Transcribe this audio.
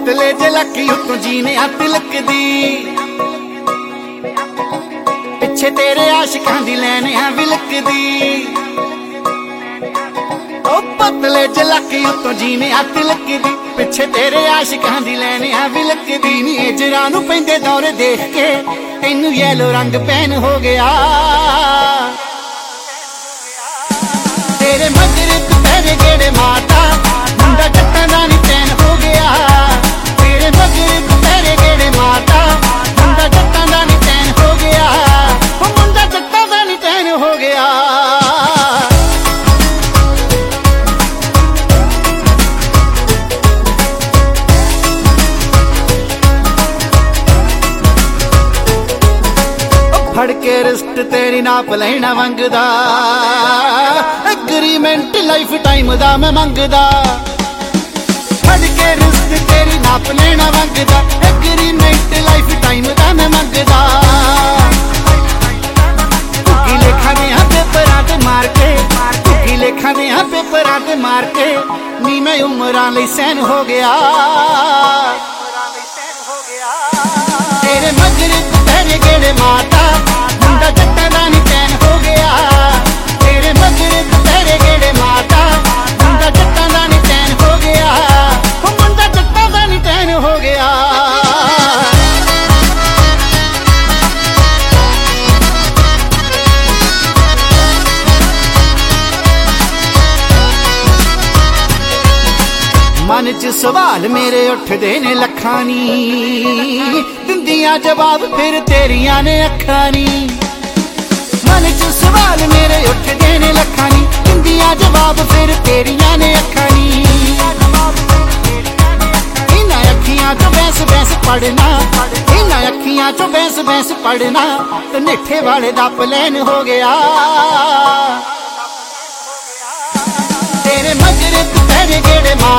ਪਤਲੇ ਜੇ ਲੱਕੀ ਉੱਤੋਂ ਜੀਨੇ ਆ ਤਿਲਕਦੀ ਪਿੱਛੇ ਤੇਰੇ ਆਸ਼ਿਕਾਂ ਦੀ ਲੈਣ ਆ ਵਿਲਕਦੀ ਉਹ ਪਤਲੇ ਜੇ ਲੱਕੀ ਉੱਤੋਂ ਜੀਨੇ ਆ ਤਿਲਕਦੀ ਪਿੱਛੇ ਤੇਰੇ ਆਸ਼ਿਕਾਂ ਦੀ ਲੈਣ ਆ ਵਿਲਕਦੀ ਨੀ ਏਜਰਾਂ ਨੂੰ ਪੈਂਦੇ ਦੌਰੇ ਦੇਖ ਕੇ ਤੈਨੂੰ ਯੈਲੋ ਰੰਗ ਪੈਨ ਹੋ ਗਿਆ ਤੇਰੇ ਮਗਰ ਦੁਪਹਿਰੇ ਗੇੜੇ ਮਾਤਾ ਮੁੰਡਾ ਜੱਟਾਂ ਦਾ ਨੀ ਚੈਨ ਹੋ ਗਿਆ ਤੇਰੇ ਮਗਰ ਦੁਪਹਿਰੇ ਗੇੜੇ ਮਾਤਾ ਮੁੰਡਾ ਜੱਟਾਂ ਦਾ ਨੀ ਚੈਨ ਹੋ ਗਿਆ ਉਹ ਮੁੰਡਾ ਜੱਟਾਂ ਦਾ ਨੀ ਚੈਨ ਹੋ ਗਿਆ ਫੜ ਕੇ ਰਿਸਟ ਤੇਰੀ ਨਾਪ ਲੈਣਾ ਮੰਗਦਾ ਐਗਰੀਮੈਂਟ ਲਾਈਫ ਟਾਈਮ ਦਾ ਮੈਂ ਮੰਗਦਾ ਫੜ ਕੇ ਰਿਸਟ ਤੇਰੀ ਨਾਪ ਲੈਣਾ ਮੰਗਦਾ ਐਗਰੀਮੈਂਟ ਲਾਈਫ ਟਾਈਮ ਦਾ ਮੈਂ ਮੰਗਦਾ ਕੀ ਲੇਖਾਂ ਦੇ ਆ ਪੇਪਰਾਂ ਤੇ ਮਾਰ ਕੇ ਕੀ ਲੇਖਾਂ ਦੇ ਆ ਪੇਪਰਾਂ ਤੇ ਮਾਰ ਕੇ ਨੀ ਮੈਂ ਉਮਰਾਂ ਲਈ ਸੈਨ ਹੋ ਗਿਆ ਤੇਰੇ ਮਗਰ ਦੁਪਹਿਰੇ ਗੇੜੇ ਮਾਤਾ ਮੁੰਡਾ ਜੱਟਾਂ ਦਾ ਨੀ ਚੈਨ ਹੋ ਗਿਆ ਤੇਰੇ ਮਗਰ ਦੁਪਹਿਰੇ ਗੇੜੇ ਮਾਤਾ ਮੁੰਡਾ ਜੱਟਾਂ ਦਾ ਨੀ ਚੈਨ ਹੋ ਗਿਆ ਉਹ ਮੁੰਡਾ ਜੱਟਾਂ ਦਾ ਨੀ ਚੈਨ ਹੋ ਗਿਆ ਮਨ ਚ ਸਵਾਲ ਮੇਰੇ ਉੱਠਦੇ ਨੇ ਲੱਖਾਂ ਨੀ ਦਿੰਦੀਆਂ ਜਵਾਬ ਫਿਰ ਤੇਰੀਆਂ ਨੇ ਅੱਖਾਂ ਨੀ ਮਨ ਚ ਸਵਾਲ ਮੇਰੇ ਉੱਠਦੇ ਨੇ ਲੱਖਾਂ ਨੀ ਦਿੰਦੀਆਂ ਜਵਾਬ ਫਿਰ ਤੇਰੀਆਂ ਨੇ ਅੱਖਾਂ ਨੀ ਇਹਨਾਂ ਅੱਖੀਆਂ ਚੋਂ ਬੈਸ ਬੈਸ ਪੜਨਾ ਇਹਨਾਂ ਅੱਖੀਆਂ ਚੋਂ ਬੈਸ ਬੈਸ ਪੜਨਾ ਤੇ ਨਿੱਠੇ ਵਾਲੇ ਦਾ ਪਲੈਨ ਹੋ ਗਿਆ ਤੇਰੇ ਮਗਰ ਦੁਪਹਿਰੇ ਗੇੜੇ ਮਾਰ